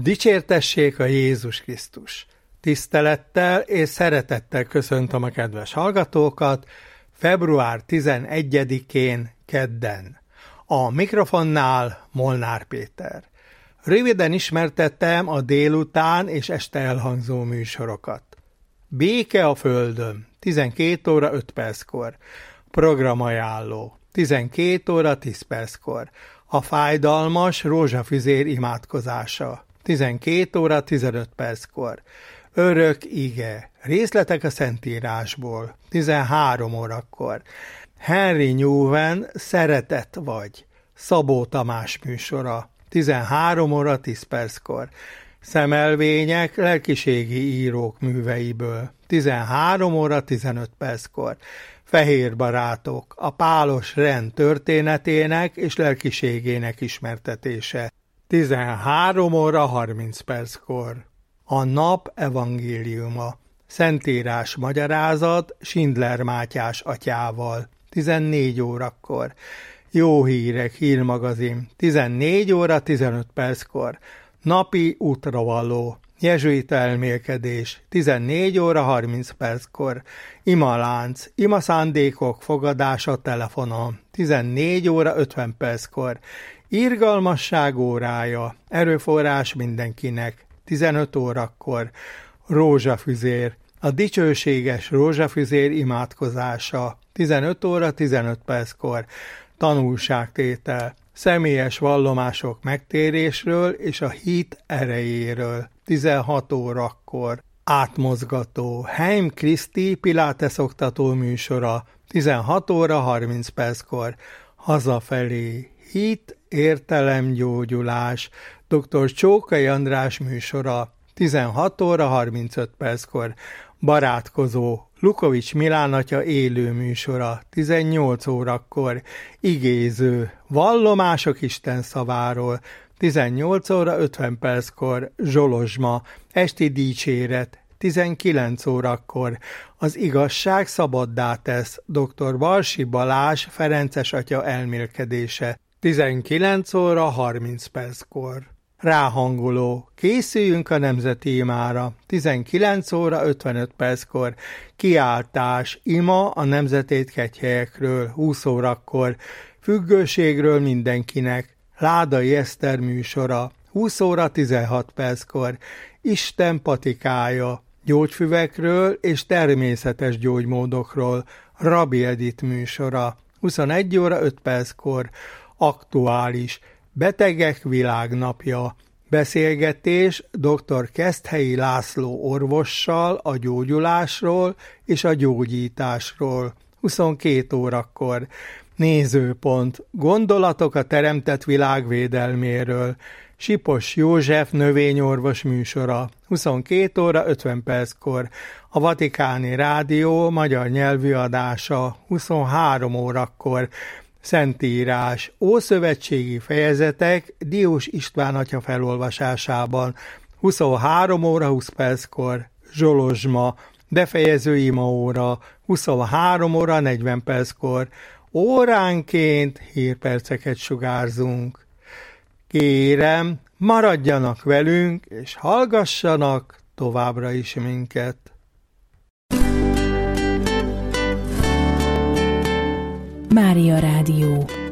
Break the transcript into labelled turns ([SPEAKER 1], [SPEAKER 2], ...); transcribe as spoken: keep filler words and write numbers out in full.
[SPEAKER 1] Dicsértessék a Jézus Krisztus! Tisztelettel és szeretettel köszöntöm a kedves hallgatókat február tizenegyedikén kedden. A mikrofonnál Molnár Péter. Röviden ismertettem a délután és este elhangzó műsorokat. Béke a Földön, tizenkét óra öt perckor. Programajánló, tizenkét óra tíz perckor. A fájdalmas rózsafüzér imádkozása, tizenkét óra tizenöt perckor. Örök ige, részletek a Szentírásból, tizenhárom órakor. Henry Newman, Szeretet vagy, Szabó Tamás műsora, tizenhárom óra tíz perckor. Szemelvények lelkiségi írók műveiből, tizenhárom óra tizenöt perckor. Fehér barátok, a pálos rend történetének és lelkiségének ismertetése, tizenhárom óra harminc perckor. A nap evangéliuma, Szentírás magyarázat Schindler Mátyás atyával, tizennégy órakor. Jó hírek hírmagazin, tizennégy óra tizenöt perckor. Napi útravaló, jezsuita elmélkedés, tizennégy óra harminc perckor. Imalánc, ima szándékok fogadása telefonon, tizennégy óra ötven perckor. Irgalmasság órája, erőforrás mindenkinek, tizenöt órakor. Rózsafüzér, a dicsőséges rózsafüzér imádkozása, tizenöt óra tizenöt perckor. Tanulságtétel, személyes vallomások megtérésről és a hit erejéről, tizenhat órakor. Átmozgató, Heim Kriszti Pilates oktató műsora, tizenhat óra harminc perckor. Hazafelé, hit, értelem, gyógyulás, dr. Csókai András műsora, tizenhat óra harmincöt perckor. Barátkozó, Lukovics Milán atya élő műsora, tizennyolc órakor. Igéző, vallomások Isten szaváról, tizennyolc óra ötven perckor. Zsolozsma, esti dicséret, tizenkilenc órakor. Az igazság szabaddá tesz, dr. Balsi Balázs Ferences atya elmélkedése, tizenkilenc óra harminc perckor. Ráhangoló, készüljünk a nemzeti imára, tizenkilenc óra ötvenöt perckor. Kiáltás, ima a nemzetét kegyhelyekről, húsz órakor. Függőségről mindenkinek, Ládai Eszter műsora, húsz óra tizenhat perckor. Isten patikája, gyógyfüvekről és természetes gyógymódokról, Rabbi Edith műsora, huszonegy óra öt perckor. Aktuális, Betegek világnapja, beszélgetés dr. Keszthelyi László orvossal a gyógyulásról és a gyógyításról, huszonkét órakor. Nézőpont, gondolatok a teremtett világ védelméről, Sipos József növényorvos műsora, huszonkét óra ötven perckor. A Vatikáni Rádió magyar nyelvű adása, huszonhárom órakor. Szentírás, ószövetségi fejezetek Diós István atya felolvasásában, huszonhárom óra húsz perckor. Zsolozsma, befejező imaóra, huszonhárom óra negyven perckor. Óránként hírperceket sugárzunk. Kérem, maradjanak velünk, és hallgassanak továbbra is minket.
[SPEAKER 2] Mária Rádió.